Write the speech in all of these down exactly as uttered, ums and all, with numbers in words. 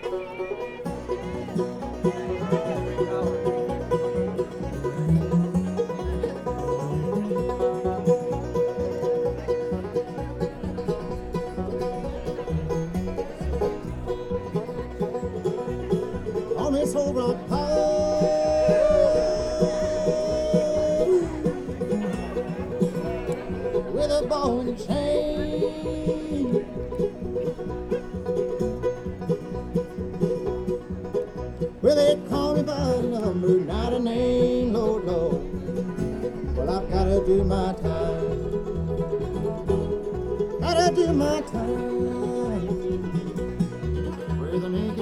On this old rock pile, with a ball and chain, well, they call me by a number, not a name, Lord, Lord. Well, I've gotta do my time, gotta do my time with an aching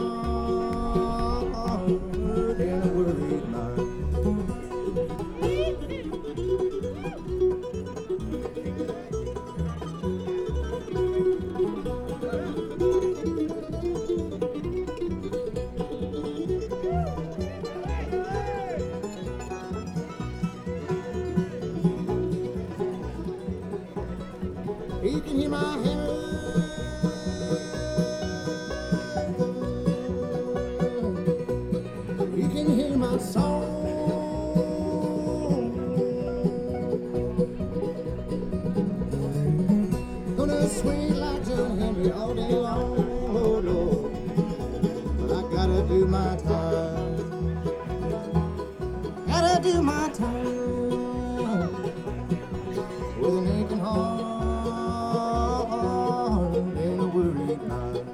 heart and a worried mind. You can hear my hammer, you can hear my song. Gonna swing like John Henry all day long, oh Lord. But I gotta do my time, gotta do my time with an aching heart and a worried mind.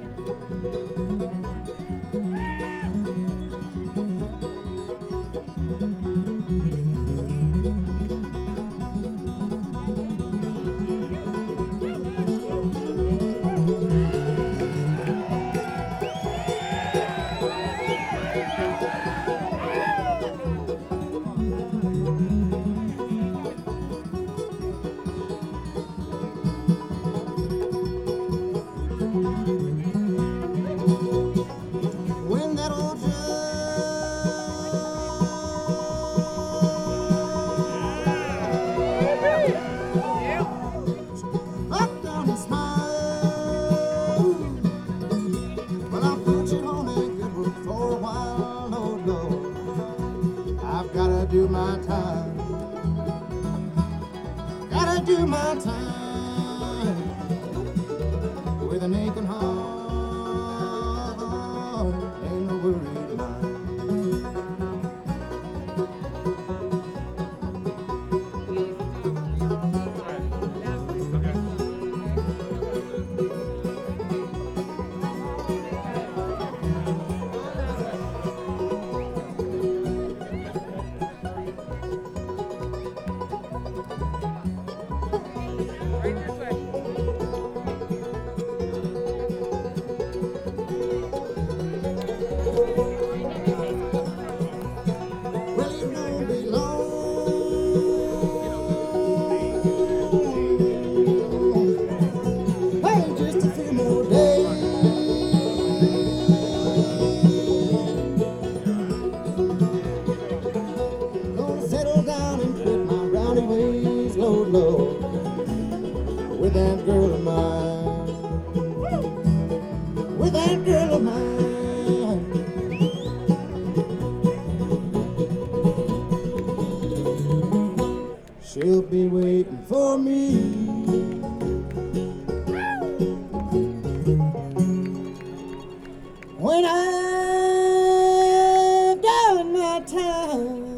When that old judge up down and smiled, well, I'll put you on a good work for a while, Lord, Lord. I've gotta do my time, gotta do my time with an aching heart and a worried mind. Well, it won't be long, hey, just a few more days. Gonna settle down and quit my rowdy ways, Lord, Lord, with that girl of mine, with that girl of mine. She'll be waiting for me when I've done my time.